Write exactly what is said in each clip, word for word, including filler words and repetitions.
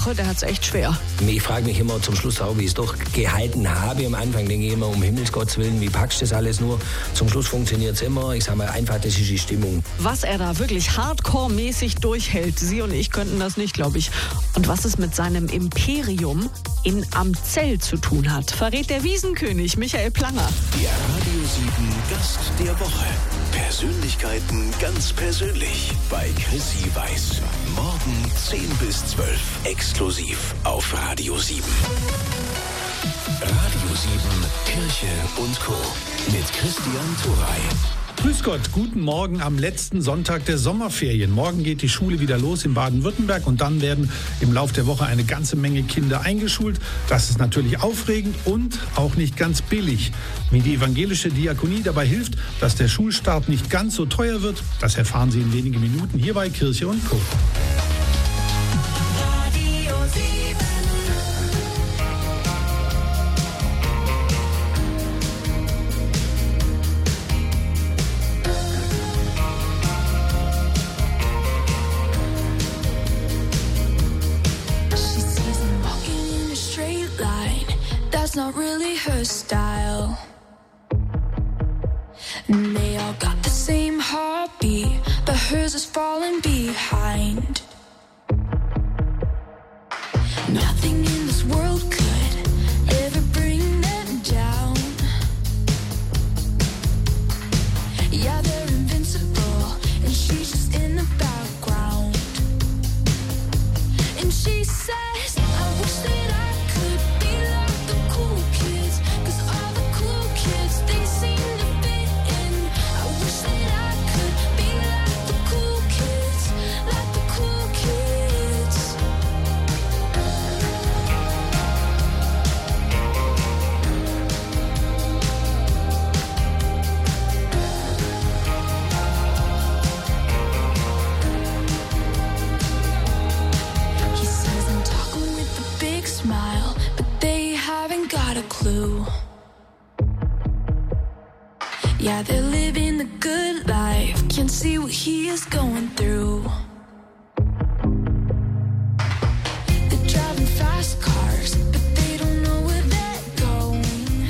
Woche, der hat es echt schwer. Ich frage mich immer zum Schluss auch, wie ich es doch gehalten habe. Am Anfang denke ich immer, um Himmels Gottes Willen, wie packst du das alles nur? Zum Schluss funktioniert es immer. Ich sage mal einfach, das ist die Stimmung. Was er da wirklich hardcore-mäßig durchhält, Sie und ich könnten das nicht, glaube ich. Und was es mit seinem Imperium in Amzell zu tun hat, verrät der Wiesenkönig Michael Planger. Der Radio sieben Gast der Woche. Persönlichkeiten ganz persönlich bei Chrissy Weiß. Morgen zehn bis zwölf. Exklusiv auf Radio sieben. Radio sieben, Kirche und Co. mit Christian Thuray. Grüß Gott, guten Morgen am letzten Sonntag der Sommerferien. Morgen geht die Schule wieder los in Baden-Württemberg und dann werden im Laufe der Woche eine ganze Menge Kinder eingeschult. Das ist natürlich aufregend und auch nicht ganz billig. Wie die evangelische Diakonie dabei hilft, dass der Schulstart nicht ganz so teuer wird, das erfahren Sie in wenigen Minuten hier bei Kirche und Co. Not really her style. And they all got the same heartbeat, but hers is falling behind. Nothing in this world could ever bring them down. Yeah, they're invincible, and she's just in the background. And she says, I wish that I could be like the cool kids, 'cause all the cool kids, they seem to fit in. I wish that I could be like the cool kids, like the cool kids. He says I'm talking with a big smile, but they haven't got a clue. Yeah, they're living the good life, can't see what he is going through. They're driving fast cars, but they don't know where they're going.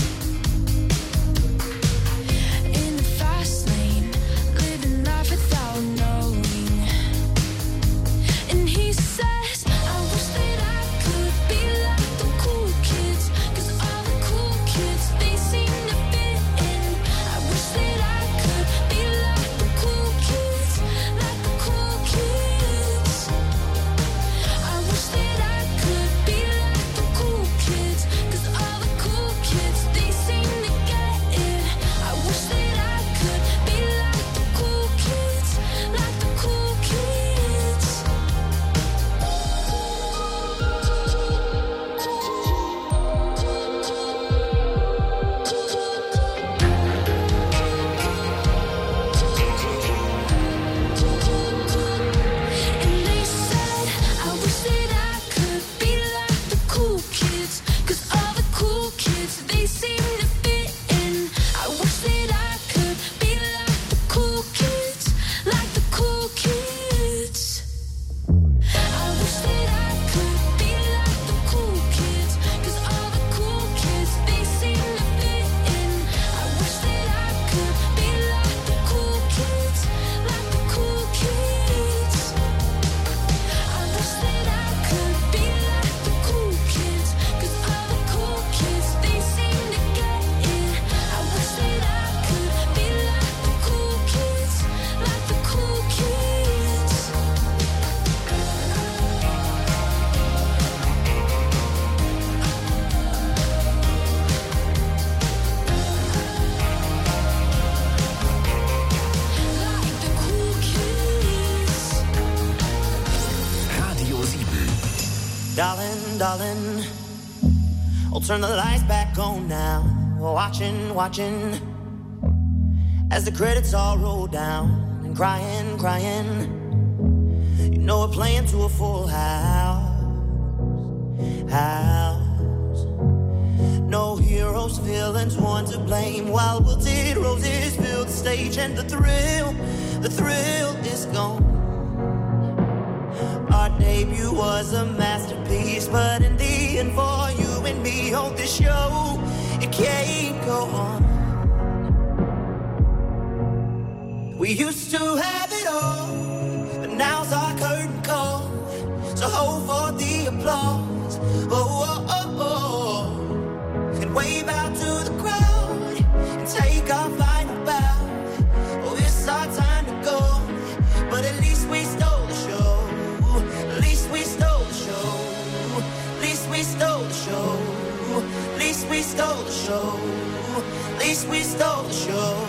In the fast lane, living life without knowing. And he says, I wish that I could be like the cool kids, 'cause all the cool kids, they seem to fit in. I wish that I could be like the cool kids, like the cool kids. I wish that I could be like the cool kids, 'cause all the cool kids, they seem to get it. I wish that I could be like the cool kids, like the cool kids. And they said, I wish that I could be like the cool kids, 'cause all the cool kids, they seem to fit in. I wish that I could be like the cool kids, like the cool kids. I wish that I could be like the cool kids, 'cause all the cool kids, they seem to fit in. I wish that I could be like the cool kids, like the cool kids. I wish that I could be like the cool kids, 'cause all the cool kids, they seem to get it. I wish that I could be like the cool kids, like the cool kids. Like the cool kids. Radio sieben. Darling, darling, I'll turn the lights back on now. Watching, watching, as the credits all roll down. And crying, crying, you know we're playing to a full house. House. No heroes, villains, one to blame. While wilted roses fill the stage, and the thrill, the thrill is gone. Our debut was a masterpiece, but in the end for you and me, hold this show, it can't go on. We used to have it all, but now's our curtain call. So hold for the applause, oh, oh, oh, oh. And wave out to the crowd and take our final bow. Oh, it's our time to go, but at least we stole the show. At least we stole the show. At least we stole the show. At least we stole the show. At least we stole the show.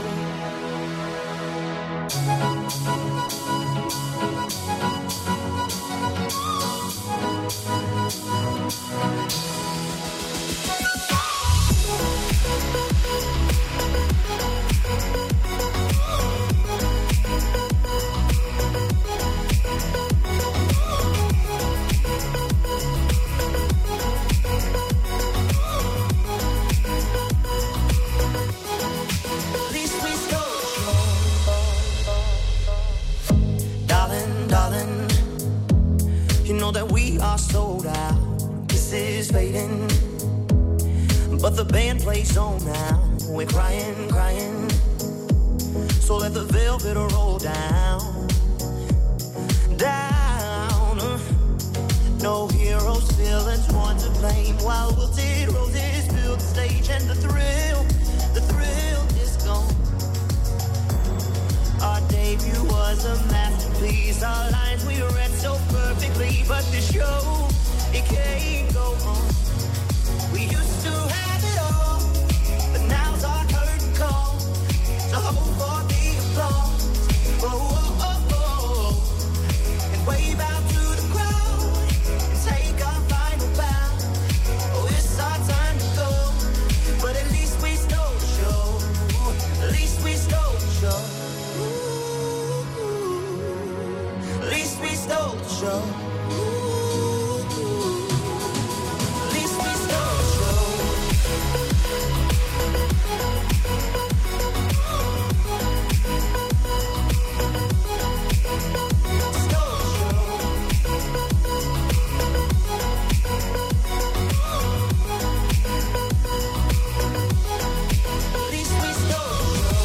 That we are sold out, this is fading, but the band plays on now, we're crying, crying, so let the velvet roll down, down, no heroes, villains, one to blame, while wilted roses fill the stage, and the thrill, the thrill is gone. Our debut was a masterpiece, our lines we read so perfectly, but the show, it can't go on. We used to have it all, but now's our curtain call. So hold for the applause, oh, oh, oh, oh. And wave out to the crowd and take our final bow. Oh, it's our time to go, but at least we stole the show. At least we stole the show. At least we stole the show. At least we stole the show. Stole the show. At least we stole the show.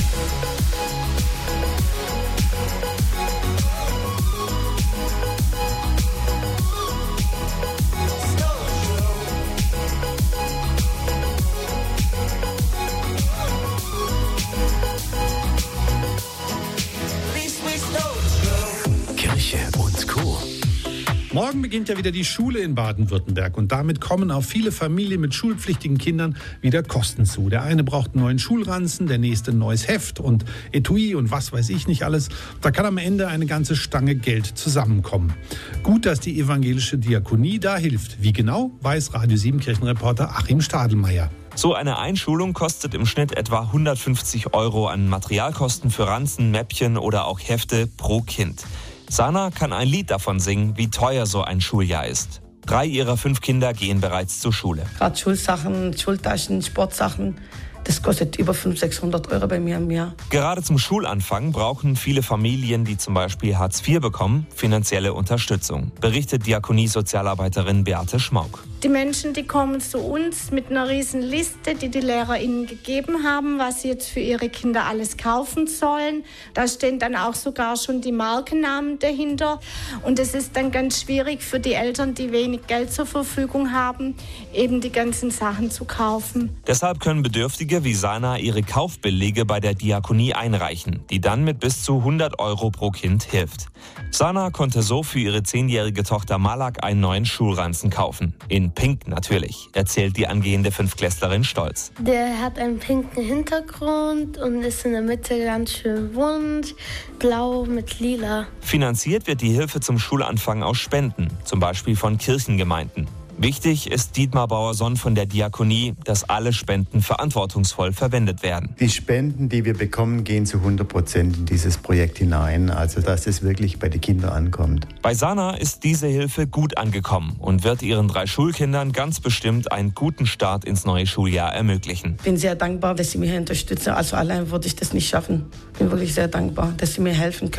Kirche und Co. Morgen beginnt ja wieder die Schule in Baden-Württemberg und damit kommen auf viele Familien mit schulpflichtigen Kindern wieder Kosten zu. Der eine braucht einen neuen Schulranzen, der nächste ein neues Heft und Etui und was weiß ich nicht alles. Da kann am Ende eine ganze Stange Geld zusammenkommen. Gut, dass die evangelische Diakonie da hilft. Wie genau, weiß Radio sieben Kirchenreporter Achim Stadelmeier. So eine Einschulung kostet im Schnitt etwa hundertfünfzig Euro an Materialkosten für Ranzen, Mäppchen oder auch Hefte pro Kind. Sana kann ein Lied davon singen, wie teuer so ein Schuljahr ist. Drei ihrer fünf Kinder gehen bereits zur Schule. Gerade Schulsachen, Schultaschen, Sportsachen, das kostet über fünfhundert, sechshundert Euro bei mir im Jahr. Gerade zum Schulanfang brauchen viele Familien, die zum Beispiel Hartz vier bekommen, finanzielle Unterstützung, berichtet Diakonie-Sozialarbeiterin Beate Schmauk. Die Menschen, die kommen zu uns mit einer riesen Liste, die die Lehrer ihnen gegeben haben, was sie jetzt für ihre Kinder alles kaufen sollen. Da stehen dann auch sogar schon die Markennamen dahinter. Und es ist dann ganz schwierig für die Eltern, die wenig Geld zur Verfügung haben, eben die ganzen Sachen zu kaufen. Deshalb können Bedürftige wie Sana ihre Kaufbelege bei der Diakonie einreichen, die dann mit bis zu hundert Euro pro Kind hilft. Sana konnte so für ihre zehnjährige Tochter Malak einen neuen Schulranzen kaufen. In Pink natürlich, erzählt die angehende Fünftklässlerin stolz. Der hat einen pinken Hintergrund und ist in der Mitte ganz schön bunt, blau mit lila. Finanziert wird die Hilfe zum Schulanfang aus Spenden, zum Beispiel von Kirchengemeinden. Wichtig ist Dietmar Bauerson von der Diakonie, dass alle Spenden verantwortungsvoll verwendet werden. Die Spenden, die wir bekommen, gehen zu hundert Prozent in dieses Projekt hinein, also dass es wirklich bei den Kindern ankommt. Bei Sana ist diese Hilfe gut angekommen und wird ihren drei Schulkindern ganz bestimmt einen guten Start ins neue Schuljahr ermöglichen. Ich bin sehr dankbar, dass Sie mich unterstützen. Also allein würde ich das nicht schaffen. Ich bin wirklich sehr dankbar, dass Sie mir helfen können.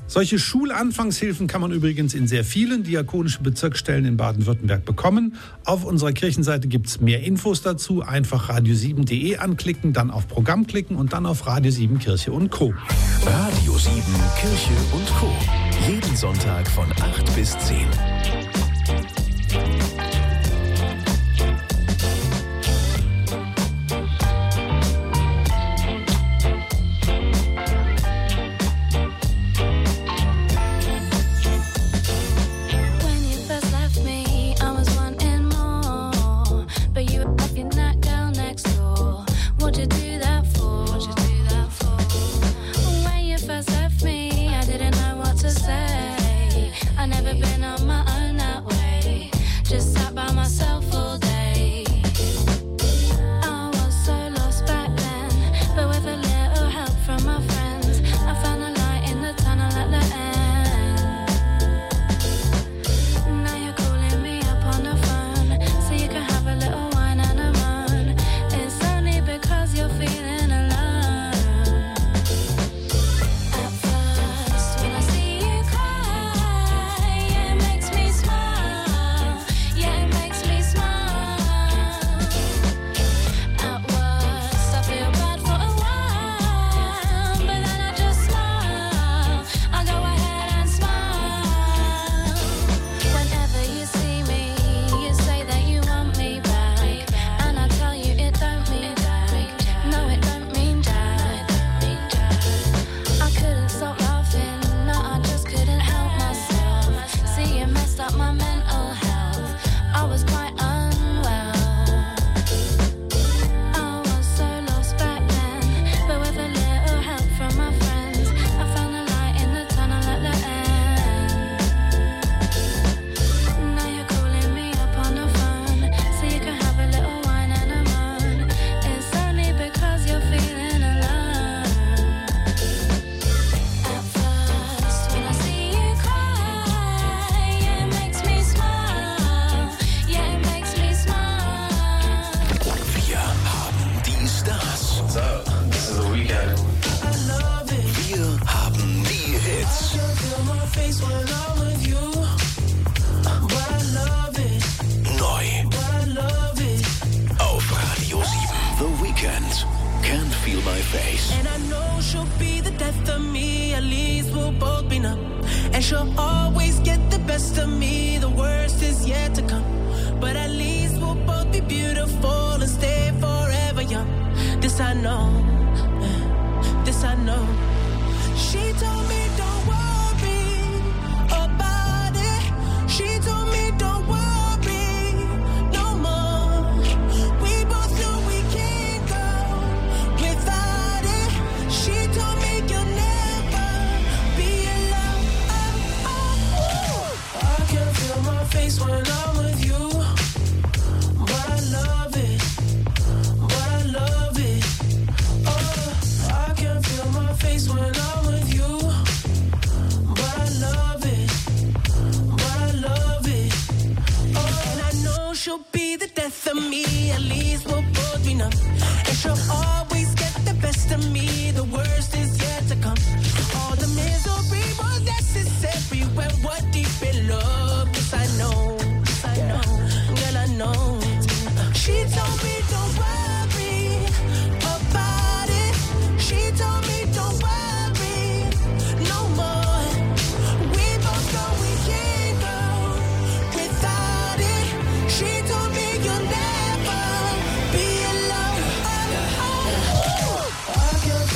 Solche Schulanfangshilfen kann man übrigens in sehr vielen diakonischen Bezirksstellen in Baden-Württemberg bekommen. Auf unserer Kirchenseite gibt es mehr Infos dazu. Einfach radio sieben punkt de anklicken, dann auf Programm klicken und dann auf Radio sieben Kirche und Co. Radio sieben Kirche und Co. Jeden Sonntag von acht bis zehn. I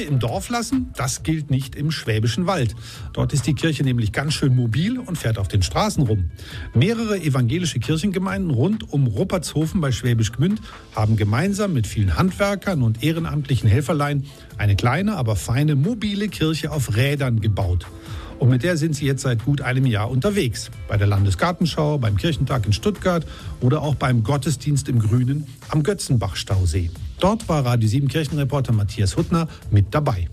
im Dorf lassen, das gilt nicht im Schwäbischen Wald. Dort ist die Kirche nämlich ganz schön mobil und fährt auf den Straßen rum. Mehrere evangelische Kirchengemeinden rund um Ruppertshofen bei Schwäbisch Gmünd haben gemeinsam mit vielen Handwerkern und ehrenamtlichen Helferlein eine kleine, aber feine mobile Kirche auf Rädern gebaut. Und mit der sind sie jetzt seit gut einem Jahr unterwegs. Bei der Landesgartenschau, beim Kirchentag in Stuttgart oder auch beim Gottesdienst im Grünen am Götzenbach-Stausee. Dort war Radio sieben Kirchenreporter Matthias Huttner mit dabei.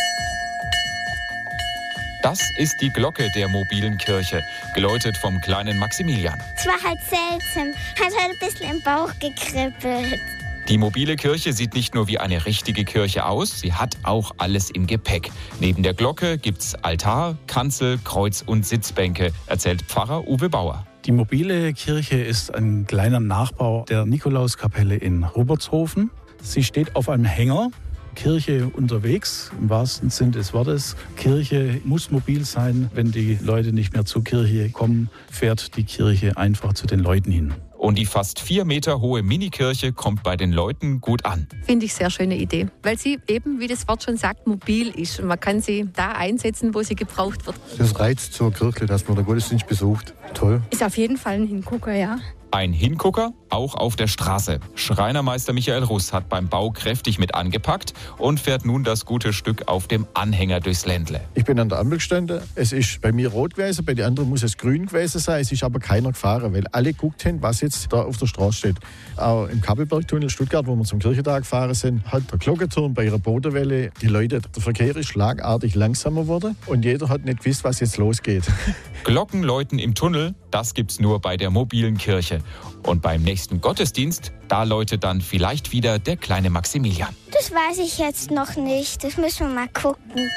Das ist die Glocke der mobilen Kirche, geläutet vom kleinen Maximilian. Es war halt seltsam, hat halt ein bisschen im Bauch gekribbelt. Die mobile Kirche sieht nicht nur wie eine richtige Kirche aus, sie hat auch alles im Gepäck. Neben der Glocke gibt's Altar, Kanzel, Kreuz und Sitzbänke, erzählt Pfarrer Uwe Bauer. Die mobile Kirche ist ein kleiner Nachbau der Nikolauskapelle in Ruppertshofen. Sie steht auf einem Hänger. Kirche unterwegs, im wahrsten Sinn des Wortes. Kirche muss mobil sein. Wenn die Leute nicht mehr zur Kirche kommen, fährt die Kirche einfach zu den Leuten hin. Und die fast vier Meter hohe Minikirche kommt bei den Leuten gut an. Finde ich sehr schöne Idee, weil sie eben, wie das Wort schon sagt, mobil ist. Und man kann sie da einsetzen, wo sie gebraucht wird. Das reizt zur Kirche, dass man den Gottesdienst besucht. Toll. Ist auf jeden Fall ein Hingucker, ja. Ein Hingucker, auch auf der Straße. Schreinermeister Michael Russ hat beim Bau kräftig mit angepackt und fährt nun das gute Stück auf dem Anhänger durchs Ländle. Ich bin an der Ampel gestanden. Es ist bei mir rot gewesen, bei den anderen muss es grün gewesen sein. Es ist aber keiner gefahren, weil alle geguckt haben, was jetzt da auf der Straße steht. Auch im Kappelbergtunnel Stuttgart, wo wir zum Kirchentag gefahren sind, hat der Glockenturm bei ihrer Bodenwelle die Leute, der Verkehr ist schlagartig langsamer geworden und jeder hat nicht gewusst, was jetzt losgeht. Glockenläuten im Tunnel, das gibt's nur bei der mobilen Kirche. Und beim nächsten Gottesdienst, da läutet dann vielleicht wieder der kleine Maximilian. Das weiß ich jetzt noch nicht. Das müssen wir mal gucken.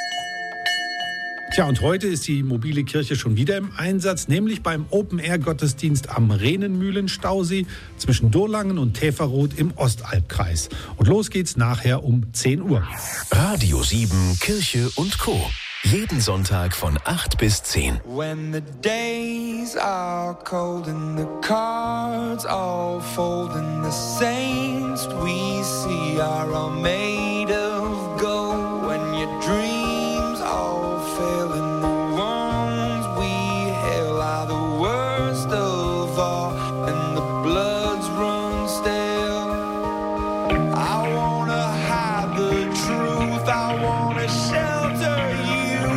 Tja, und heute ist die mobile Kirche schon wieder im Einsatz, nämlich beim Open-Air-Gottesdienst am Ränenmühlen-Stausee zwischen Durlangen und Täferroth im Ostalbkreis. Und los geht's nachher um zehn Uhr. Radio sieben, Kirche und Co. Jeden Sonntag von acht bis zehn. When the days are cold and the cards all fold and the saints we see are all made of gold. When your dreams all fail and the ones we hail are the worst of all and the bloods run stale. I wanna hide the truth, I wanna shelter you.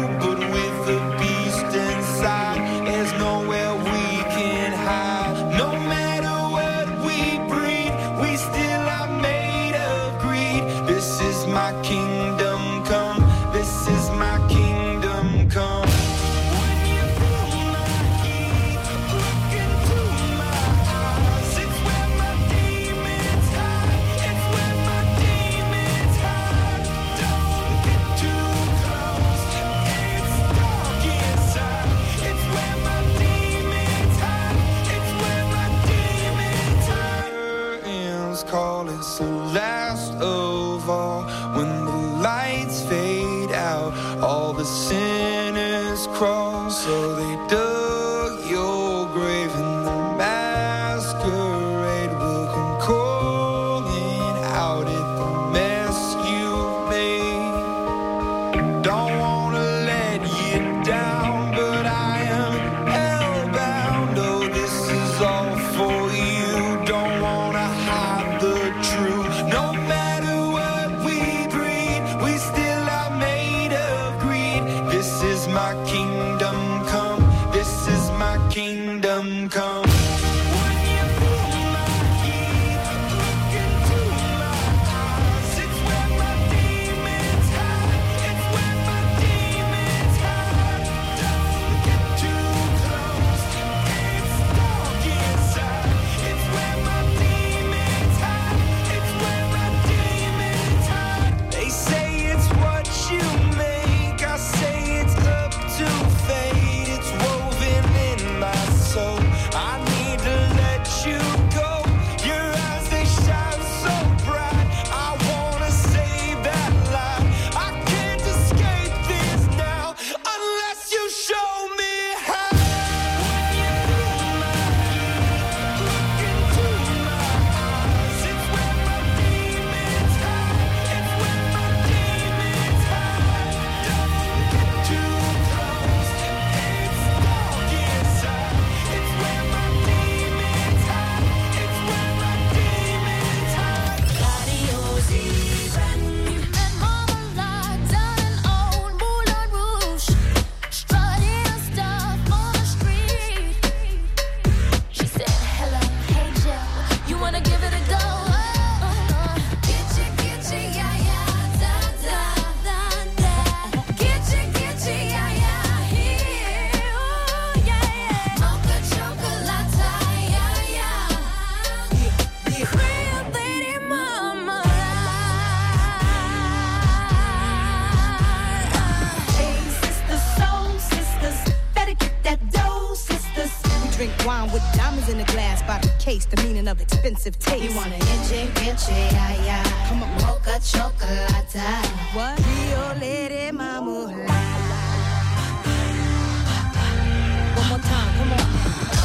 My kingdom come, this is my kingdom come. When you feel my heat, look into my eyes. It's where my demons hide, it's where my demons hide. Don't get too close, it's dark inside. It's where my demons hide, it's where my demons hide. Curtains call, it's the last of all. When the lights fade out, all the sinners crawl. So they dug your grave and the masquerade will come calling out at the mess you've made. Don't wanna let you down, but I am hellbound. Oh, this is all for you. Don't wanna hide the truth, no matter my kingdom come, this is my kingdom come. When you feel my heat, look into my eyes. It's where my demons hide, it's where my demons hide. Don't get too close, it's dark inside. It's where my demons hide, it's where my demons hide. They say it's what you make, I say it's up to fate. wine with diamonds in the glass by the case, the meaning of expensive taste. You want an inche, inche, ay, ay. Come on. Mocha chocolate. What? Rio Lady Mama. One more time, come on.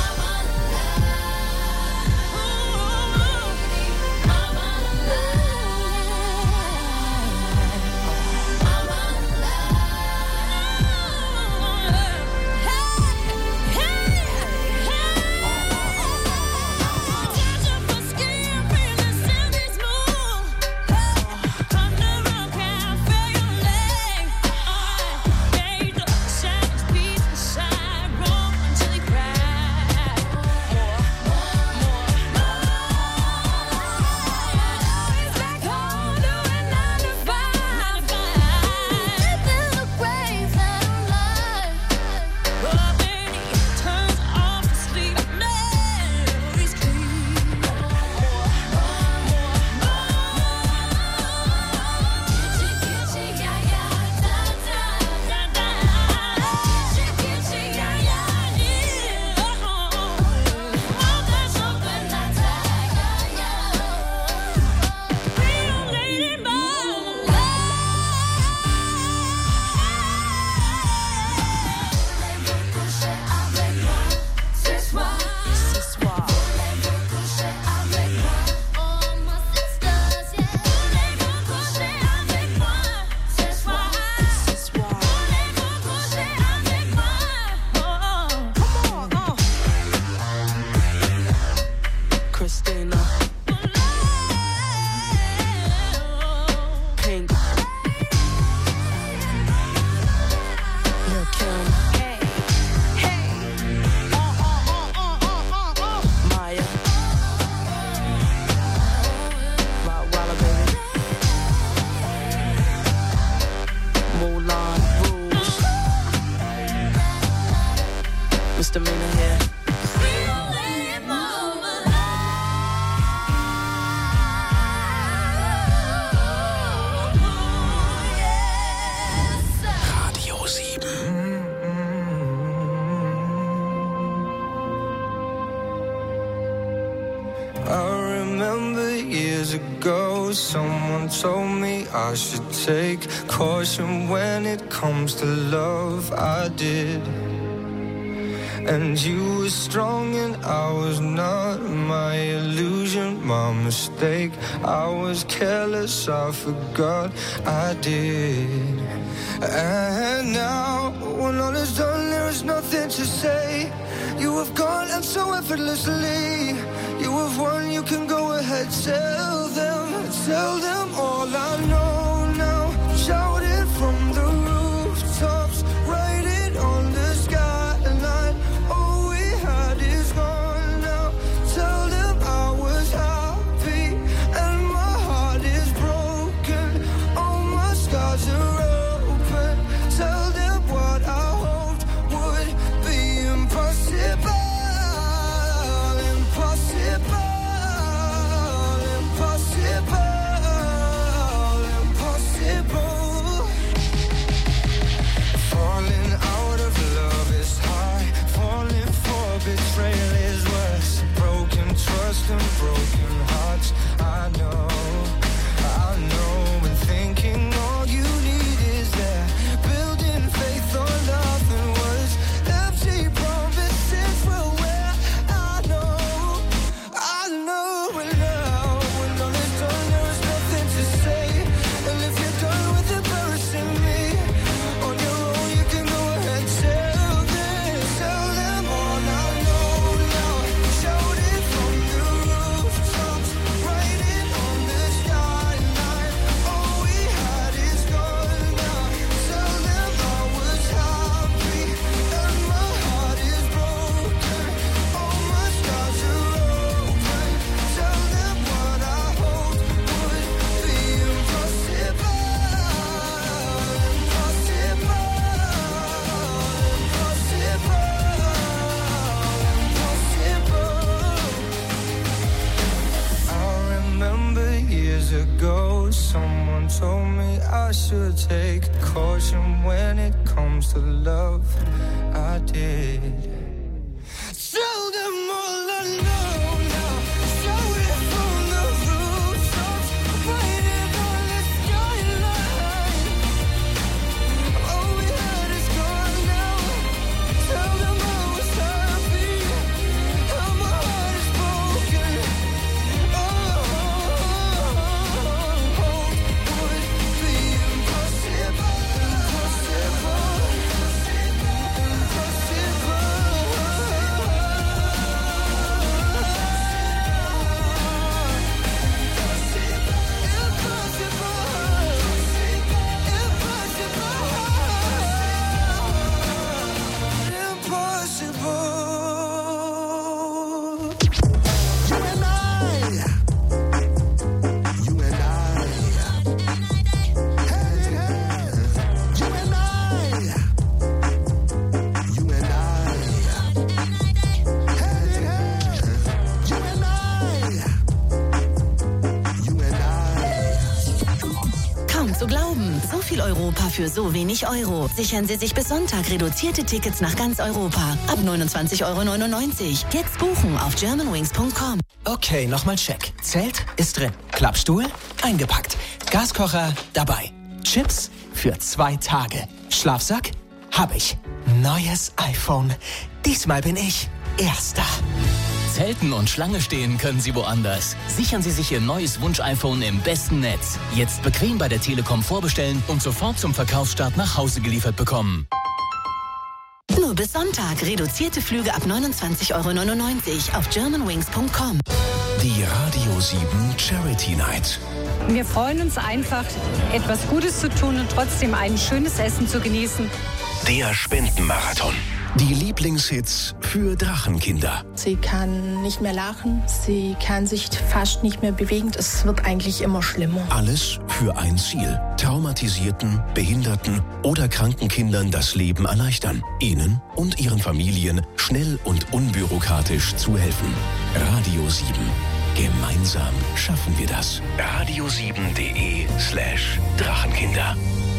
Misdemeanor here. Radio sieben. I remember years ago, someone told me I should take caution when it comes to love. I did. And you were strong and I was not. My illusion, my mistake. I was careless, I forgot I did. And now, when all is done, there is nothing to say. You have gone and so effortlessly. You have won, you can go ahead, tell them, tell them all I know now. Shout it from the rooftops, write it on the skyline. All we had is gone now. Tell them I was happy and my heart is broken. All my scars are open. Tell them what I hoped would be impossible. Trust and broken hearts. I know, I know. And thinking all you need is that. Building faith on nothing was empty promises. Well, where I know, I know. And now, when all is done, there is nothing to say. And if you're done with embarrassing me on your own, you can go ahead, tell them, tell them all I know now. Shout it from the rooftops, write it on the skyline. All we had is gone now. Tell them I was happy and my heart is broken. All my scars are open. Tell them what I hoped would be impossible. Impossible. Impossible. I remember years ago, someone told me I should take caution when it comes to love. I did. Tell them Europa für so wenig Euro. Sichern Sie sich bis Sonntag reduzierte Tickets nach ganz Europa. Ab neunundzwanzig Euro neunundneunzig. Jetzt buchen auf germanwings punkt com. Okay, nochmal Check. Zelt ist drin. Klappstuhl eingepackt. Gaskocher dabei. Chips für zwei Tage. Schlafsack hab ich. Neues iPhone. Diesmal bin ich Erster. Zelten und Schlange stehen können Sie woanders. Sichern Sie sich Ihr neues Wunsch-iPhone im besten Netz. Jetzt bequem bei der Telekom vorbestellen und sofort zum Verkaufsstart nach Hause geliefert bekommen. Nur bis Sonntag. Reduzierte Flüge ab neunundzwanzig Euro neunundneunzig auf germanwings punkt com. Die Radio sieben Charity Night. Wir freuen uns einfach, etwas Gutes zu tun und trotzdem ein schönes Essen zu genießen. Der Spendenmarathon. Die Lieblingshits für Drachenkinder. Sie kann nicht mehr lachen, sie kann sich fast nicht mehr bewegen. Es wird eigentlich immer schlimmer. Alles für ein Ziel. Traumatisierten, behinderten oder kranken Kindern das Leben erleichtern. Ihnen und ihren Familien schnell und unbürokratisch zu helfen. Radio sieben. Gemeinsam schaffen wir das. radio sieben punkt de slash Drachenkinder.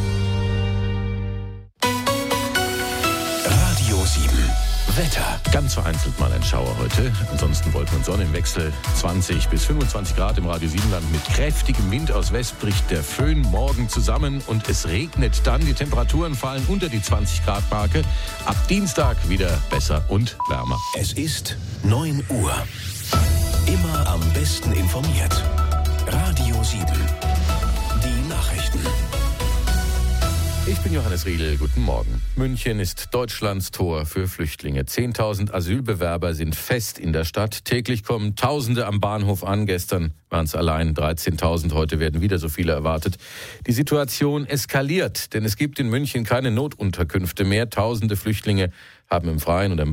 Radio sieben. Wetter. Ganz vereinzelt mal ein Schauer heute. Ansonsten Wolken und Sonne im Wechsel. zwanzig bis fünfundzwanzig Grad im Radio sieben Land. Mit kräftigem Wind aus West bricht der Föhn morgen zusammen und es regnet dann. Die Temperaturen fallen unter die zwanzig Grad Marke. Ab Dienstag wieder besser und wärmer. Es ist neun Uhr. Immer am besten informiert. Radio sieben. Die Nachrichten. Ich bin Johannes Riedel, guten Morgen. München ist Deutschlands Tor für Flüchtlinge. zehntausend Asylbewerber sind fest in der Stadt. Täglich kommen Tausende am Bahnhof an. Gestern waren es allein dreizehntausend, heute werden wieder so viele erwartet. Die Situation eskaliert, denn es gibt in München keine Notunterkünfte mehr. Tausende Flüchtlinge haben im Freien und am